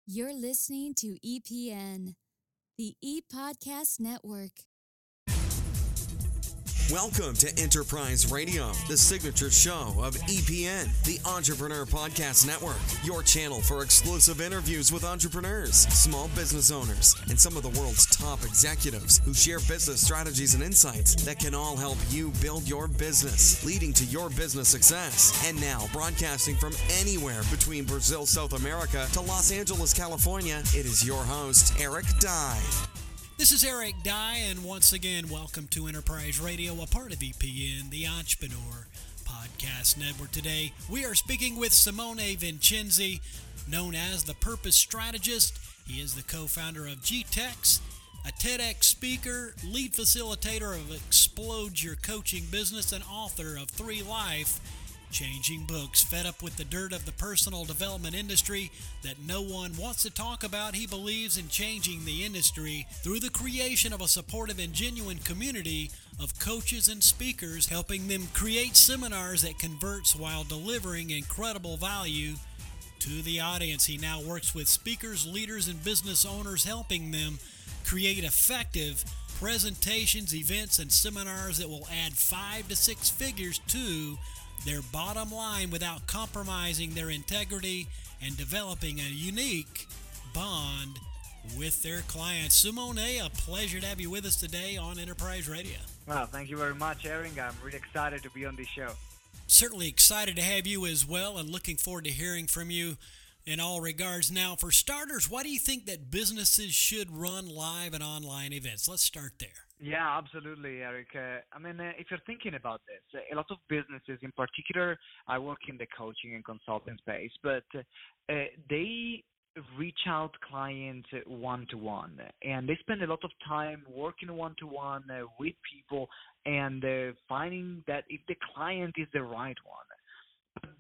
You're listening to EPN, the ePodcast Network. Welcome to Enterprise Radio, the signature show of EPN, the Entrepreneur Podcast Network, your channel for exclusive interviews with entrepreneurs, small business owners, and some of the world's top executives who share business strategies and insights that can all help you build your business, leading to your business success. And now, broadcasting from anywhere between Brazil, South America to Los Angeles, California, it is your host, Eric Dye. This is Eric Dye, and once again, welcome to Enterprise Radio, a part of EPN, the Entrepreneur Podcast Network. Today, we are speaking with Simone Vincenzi, known as the Purpose Strategist. He is the co-founder of GTEx, a TEDx speaker, lead facilitator of Explode Your Coaching Business, and author of 3 life-changing books. Fed up with the dirt of the personal development industry that no one wants to talk about, he believes in changing the industry through the creation of a supportive and genuine community of coaches and speakers, helping them create seminars that converts while delivering incredible value to the audience. He now works with speakers, leaders, and business owners, helping them create effective presentations, events, and seminars that will add 5 to 6 figures to their bottom line without compromising their integrity and developing a unique bond with their clients. Simone, a pleasure to have you with us today on Enterprise Radio. Well, thank you very much, Eric. I'm really excited to be on this show. Certainly excited to have you as well, and looking forward to hearing from you in all regards. Now, for starters, why do you think that businesses should run live and online events? Let's start there. Yeah, absolutely, Eric. If you're thinking about this, a lot of businesses, in particular, I work in the coaching and consulting space, but they reach out clients one-to-one, and they spend a lot of time working one-to-one with people and finding that if the client is the right one.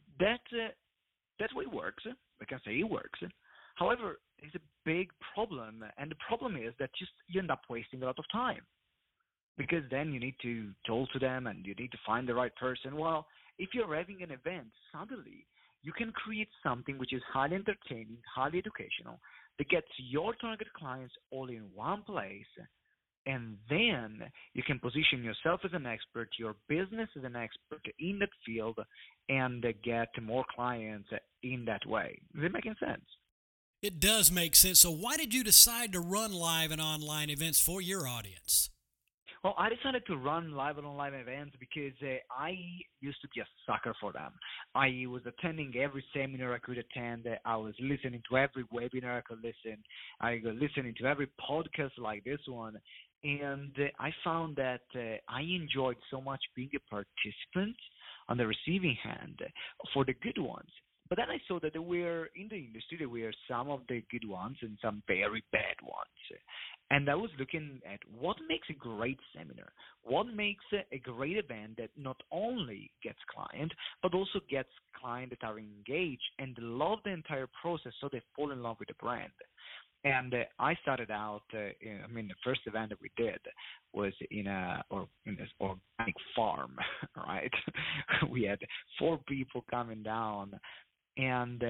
That way works. I can say it works. However, there's a big problem, and the problem is that you end up wasting a lot of time, because then you need to talk to them and you need to find the right person. Well, if you're having an event, suddenly you can create something which is highly entertaining, highly educational, that gets your target clients all in one place, and then you can position yourself as an expert, your business as an expert in that field, and get more clients in that way. Is it making sense? It does make sense. So why did you decide to run live and online events for your audience? Well, I decided to run live and online events because I used to be a sucker for them. I was attending every seminar I could attend. I was listening to every webinar I could listen. I was listening to every podcast like this one. And I found that I enjoyed so much being a participant on the receiving hand for the good ones. But then I saw that there were, in the industry, there were some of the good ones and some very bad ones. And I was looking at what makes a great seminar, what makes a great event that not only gets clients, but also gets clients that are engaged and love the entire process, so they fall in love with the brand. And I started out, the first event that we did was in this organic farm, right? We had 4 people coming down, and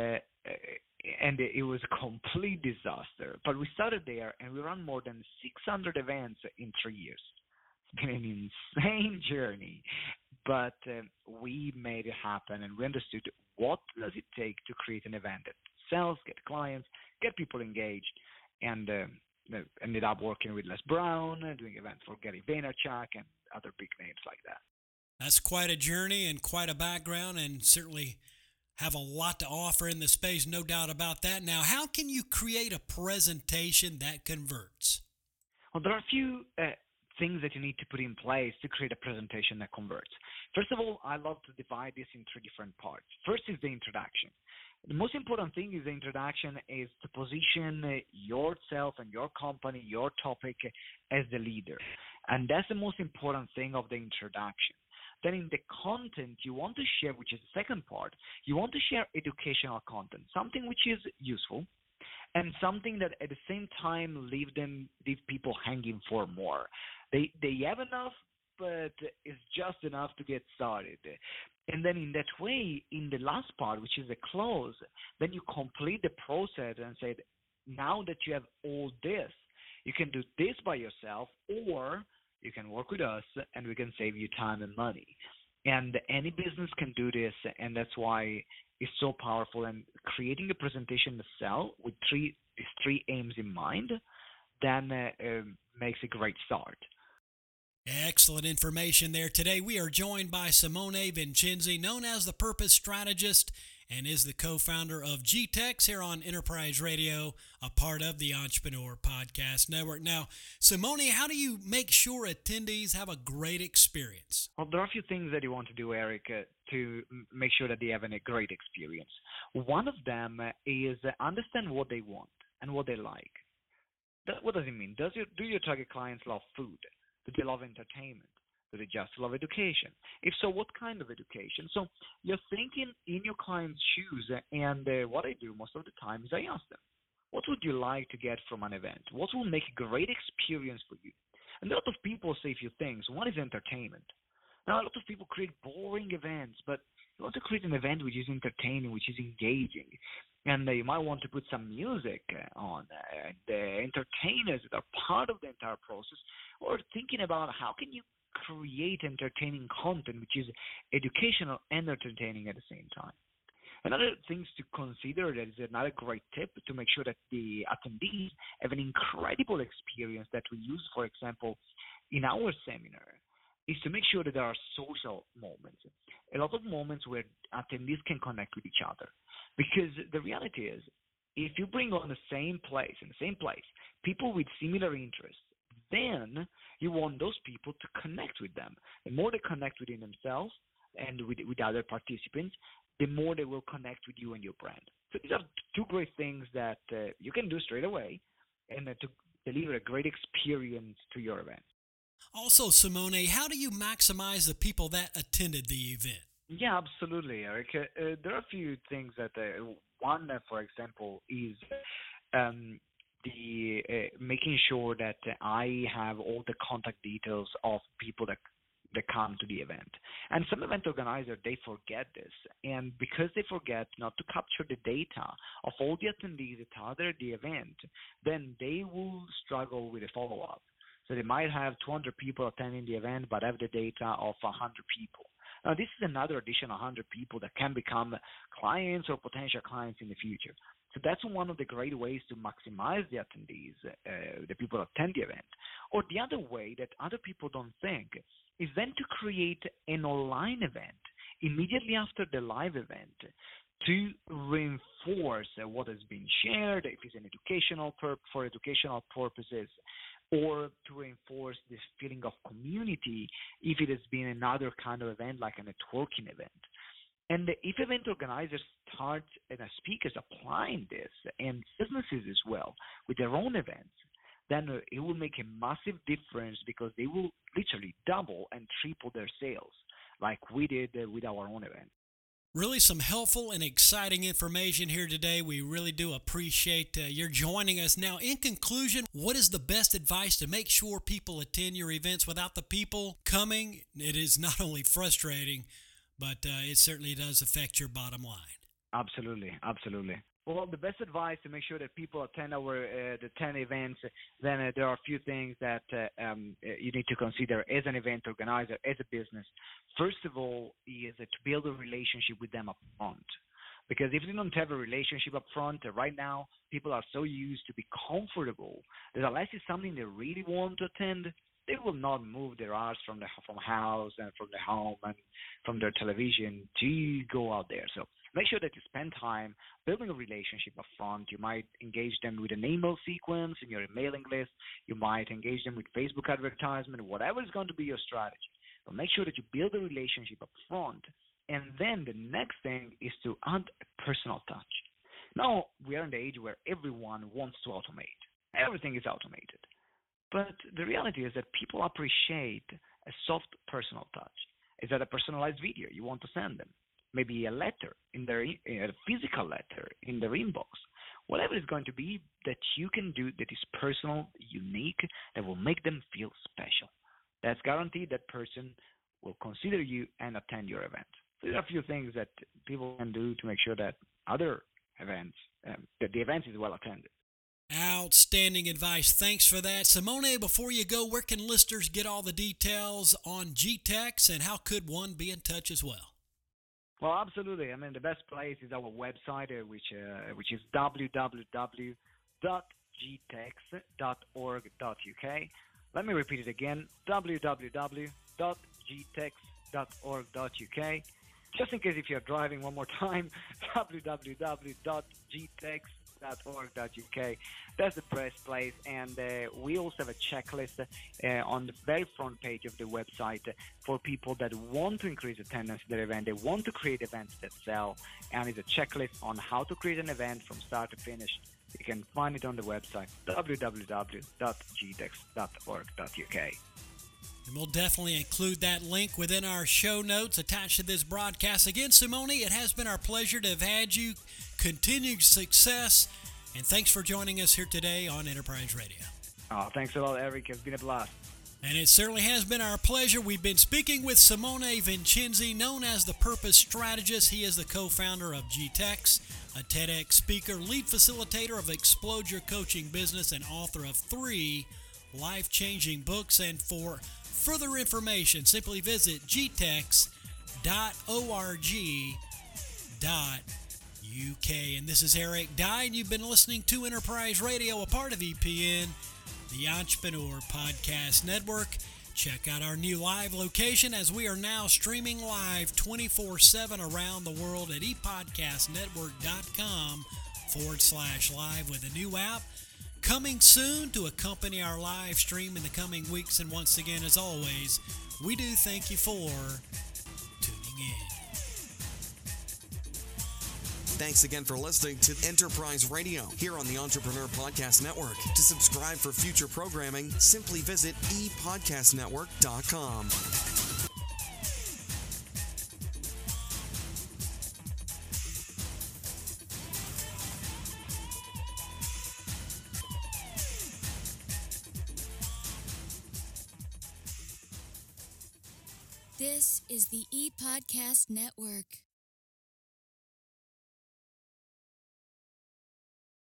it was a complete disaster. But we started there, and we ran more than 600 events in 3 years. It's been an insane journey, but we made it happen, and we understood what does it take to create an event that sells, get clients, get people engaged, and ended up working with Les Brown, doing events for Gary Vaynerchuk and other big names like that. That's quite a journey and quite a background, and certainly have a lot to offer in the space, no doubt about that. Now, how can you create a presentation that converts? Well, there are a few things that you need to put in place to create a presentation that converts. First of all, I love to divide this in 3 different parts. First is the introduction. The most important thing is the introduction is to position yourself and your company, your topic as the leader. And that's the most important thing of the introduction. Then in the content you want to share, which is the second part, you want to share educational content, something which is useful and something that at the same time leave people hanging for more. They have enough, but it's just enough to get started. And then in that way, in the last part, which is the close, then you complete the process and say, now that you have all this, you can do this by yourself, or you can work with us and we can save you time and money. And any business can do this, and that's why it's so powerful. And creating a presentation to sell with three aims in mind, then makes a great start. Excellent information there today. We are joined by Simone Vincenzi, known as the Purpose Strategist, and is the co-founder of GTEx here on Enterprise Radio, a part of the Entrepreneur Podcast Network. Now, Simone, how do you make sure attendees have a great experience? Well, there are a few things that you want to do, Eric, to make sure that they have a great experience. One of them is understand what they want and what they like. What does it mean? Do your target clients love food? Do they love entertainment? Do they just love education? If so, what kind of education? So you're thinking in your client's shoes, and what I do most of the time is I ask them, what would you like to get from an event? What will make a great experience for you? And a lot of people say a few things. One is entertainment. Now, a lot of people create boring events, but you want to create an event which is entertaining, which is engaging. And you might want to put some music on, the entertainers that are part of the entire process, or thinking about how can you create entertaining content which is educational and entertaining at the same time. Another things to consider, that is another great tip to make sure that the attendees have an incredible experience that we use, for example, in our seminar, is to make sure that there are social moments. A lot of moments where attendees can connect with each other. Because the reality is, if you bring on in the same place, people with similar interests, then you want those people to connect with them. The more they connect within themselves and with other participants, the more they will connect with you and your brand. So these are two great things that you can do straight away and to deliver a great experience to your event. Also, Simone, how do you maximize the people that attended the event? Yeah, absolutely, Eric. There are a few things that one, for example, is the making sure that I have all the contact details of people that come to the event. And some event organizers, they forget this. And because they forget not to capture the data of all the attendees that are there at the event, then they will struggle with a follow-up. So they might have 200 people attending the event, but have the data of 100 people. Now, this is another additional 100 people that can become clients or potential clients in the future. So that's one of the great ways to maximize the attendees, the people that attend the event. Or the other way that other people don't think is then to create an online event immediately after the live event to reinforce what has been shared, if it's an for educational purposes, or to reinforce this feeling of community if it has been another kind of event like a networking event. And if event organizers start and speakers applying this, and businesses as well, with their own events, then it will make a massive difference because they will literally double and triple their sales like we did with our own event. Really some helpful and exciting information here today. We really do appreciate your joining us. Now, in conclusion, what is the best advice to make sure people attend your events? Without the people coming, it is not only frustrating, but it certainly does affect your bottom line. Absolutely. Well, the best advice to make sure that people attend our the 10 events, then there are a few things that you need to consider as an event organizer, as a business. First of all, is to build a relationship with them up front. Because if you don't have a relationship up front, right now, people are so used to be comfortable that unless it's something they really want to attend, they will not move their ass from house and from their home and from their television to go out there. So make sure that you spend time building a relationship up front. You might engage them with an email sequence in your mailing list. You might engage them with Facebook advertisement, whatever is going to be your strategy. But make sure that you build a relationship up front. And then the next thing is to add a personal touch. Now, we are in the age where everyone wants to automate. Everything is automated. But the reality is that people appreciate a soft personal touch. Is that a personalized video you want to send them? Maybe a letter a physical letter in their inbox. Whatever it's going to be that you can do that is personal, unique, that will make them feel special. That's guaranteed that person will consider you and attend your event. So there are a few things that people can do to make sure that other events, that the event is well attended. Outstanding advice. Thanks for that. Simone, before you go, where can listeners get all the details on GTEx, and how could one be in touch as well? Well, absolutely. I mean, the best place is our website, which is www.gtex.org.uk. Let me repeat it again, www.gtex.org.uk. Just in case if you're driving, one more time, www.gtex.org.uk. That's the best place, and we also have a checklist on the very front page of the website for people that want to increase attendance at their event. They want to create events that sell, and it's a checklist on how to create an event from start to finish. You can find it on the website, www.gtex.org.uk. And we'll definitely include that link within our show notes attached to this broadcast. Again, Simone, it has been our pleasure to have had you. Continued success, and thanks for joining us here today on Enterprise Radio. Oh, thanks a lot, Eric. It's been a blast. And it certainly has been our pleasure. We've been speaking with Simone Vincenzi, known as the Purpose Strategist. He is the co-founder of GTEx, a TEDx speaker, lead facilitator of Explode Your Coaching Business, and author of 3 life-changing books. And for further information, simply visit gtex.org.uk. And this is Eric Dye, and you've been listening to Enterprise Radio, a part of EPN, the Entrepreneur Podcast Network. Check out our new live location, as we are now streaming live 24/7 around the world at epodcastnetwork.com/live with a new app coming soon to accompany our live stream in the coming weeks. And once again, as always, we do thank you for tuning in. Thanks again for listening to Enterprise Radio here on the Entrepreneur Podcast Network. To subscribe for future programming, simply visit epodcastnetwork.com. This is the ePodcast Network.